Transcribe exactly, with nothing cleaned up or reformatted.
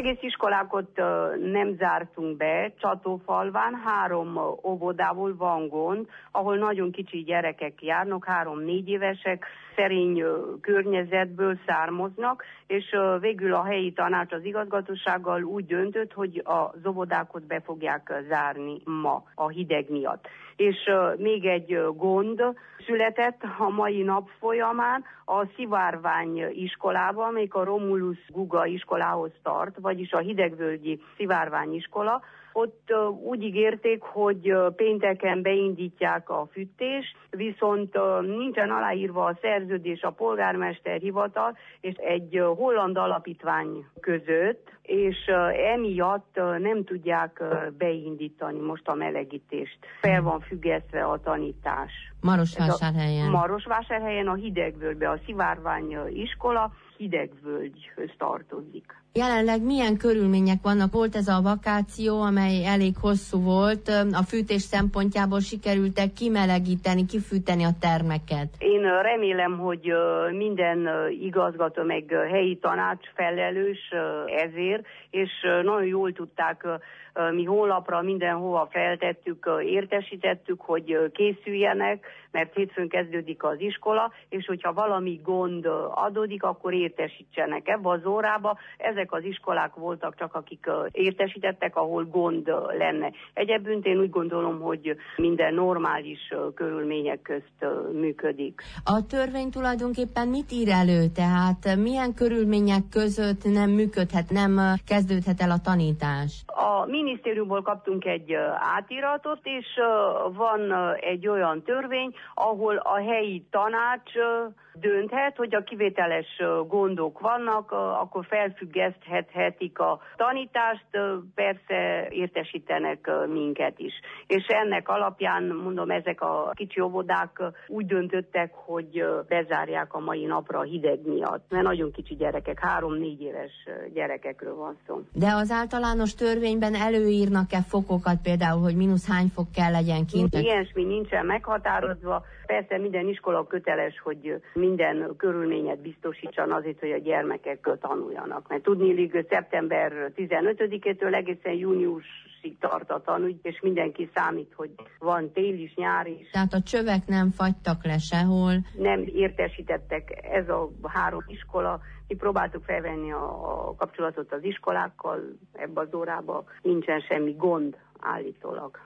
egész iskolákat nem zártunk be, Csatófalván három óvodából van gond, ahol nagyon kicsi gyerekek járnak, három-négy évesek, szerény környezetből származnak, és végül a helyi tanács az igazgatósággal úgy döntött, hogy az óvodákat be fogják zárni ma a hideg miatt. És még egy gond született a mai nap folyamán a Szivárvány iskolában, amelyik a Romulus Guga iskolához tart, vagyis a hidegvölgyi Szivárvány iskola. Ott uh, úgy ígérték, hogy uh, pénteken beindítják a fűtést, viszont uh, nincsen aláírva a szerződés a polgármester hivatal és egy uh, holland alapítvány között, és uh, emiatt uh, nem tudják uh, beindítani most a melegítést. Fel van függesztve a tanítás. Marosvásárhelyen. Marosvásárhelyen a hidegvölgybe, a Szivárvány iskola hidegvölgyhöz tartozik. Jelenleg milyen körülmények vannak? Volt ez a vakáció, amely elég hosszú volt. A fűtés szempontjából sikerült-e kimelegíteni, kifűteni a termeket? Én remélem, hogy minden igazgató meg helyi tanács felelős ezért, és nagyon jól tudták, mi honlapra mindenhova feltettük, értesítettük, hogy készüljenek, mert hétfőn kezdődik az iskola, és hogyha valami gond adódik, akkor értesítsenek ebbe az órába. Ezek az iskolák voltak csak, akik értesítettek, ahol gond lenne. Egyébként én úgy gondolom, hogy minden normális körülmények közt működik. A törvény tulajdonképpen mit ír elő? Tehát milyen körülmények között nem működhet, nem kezdődhet el a tanítás? A minisztériumból kaptunk egy átiratot, és van egy olyan törvény, ahol a helyi tanács dönthet, hogy a kivételes gondok vannak, akkor felfüggeszthetik a tanítást, persze értesítenek minket is. És ennek alapján, mondom, ezek a kicsi óvodák úgy döntöttek, hogy bezárják a mai napra a hideg miatt, mert nagyon kicsi gyerekek, három-négy éves gyerekekről van szó. De az általános törvényben előírnak-e fokokat, például, hogy mínusz hány fok kell legyen kint? Ilyesmi nincsen meghatározva. Persze minden iskola köteles, hogy minden körülményet biztosítson azért, hogy a gyermekek tanuljanak. Mert tudniillik, szeptember tizenötödikétől egészen júniusig tart a tanügy, és mindenki számít, hogy van tél is, nyár is. Tehát a csövek nem fagytak le sehol? Nem értesítettek, ez a három iskola. Mi próbáltuk felvenni a, a kapcsolatot az iskolákkal, ebbe az órába nincsen semmi gond állítólag.